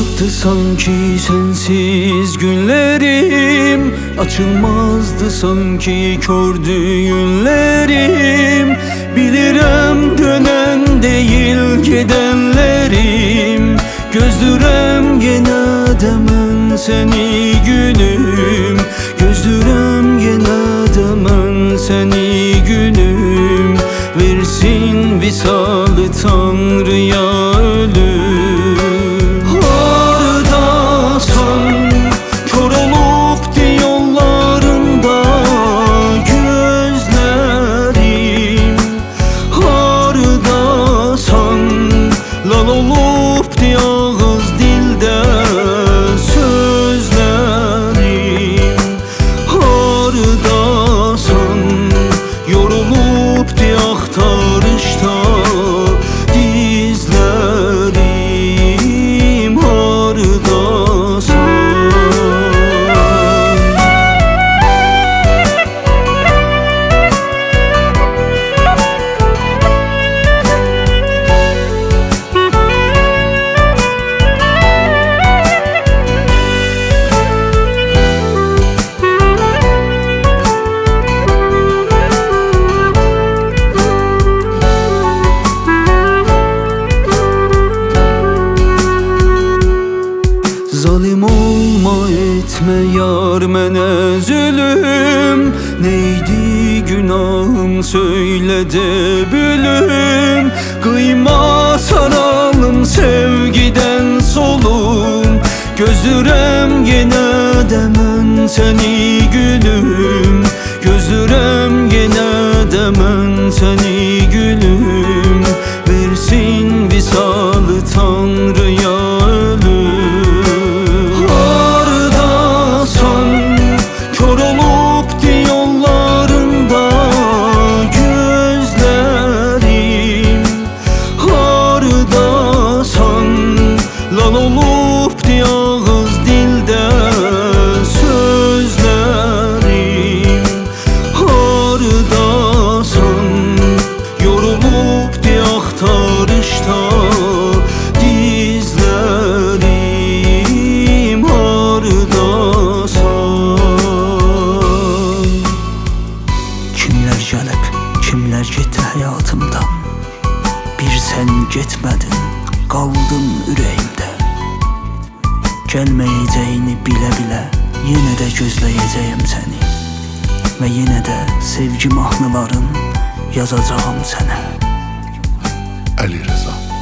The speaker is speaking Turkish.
Açılacakdı sanki sensiz günlerim, açılmazdı sanki kör düğünlerim. Bilirim dönen değil gidenlerim, gözdürem gene demen seni gülüm, gözdürem gene demen seni gülüm. Versin visalı Tanrı'ya ölüm. Hardasan kör olup yollarında gözlerim, hardasan lal olup ağız dilde sözlerim, hardasan yorulup aktarışta dizlerim, hardasan. Zalim olma etme yar mene zulüm, neydi günahım söyle de bülüm. Kıyma saralım sevgiden solum, gözdürem gene demen seni gülüm, gözdürem gene demen seni gülüm. Versin visalı Tanrı'ya ölüm. Kör olup yollarında gözlerim, hardasan lal olup ağız dilde sözlerim, hardasan yorulup aktarışta dizlerim, hardasan. Kimler gelip kimler gitti hayatımdan, bir sen gitmedin kaldın yüreğimde. Gelmeyeceğini bile bile yine de gözleyeceğim seni, ve yine de sevgi mahnıların yazacağım sana. Ali Rıza.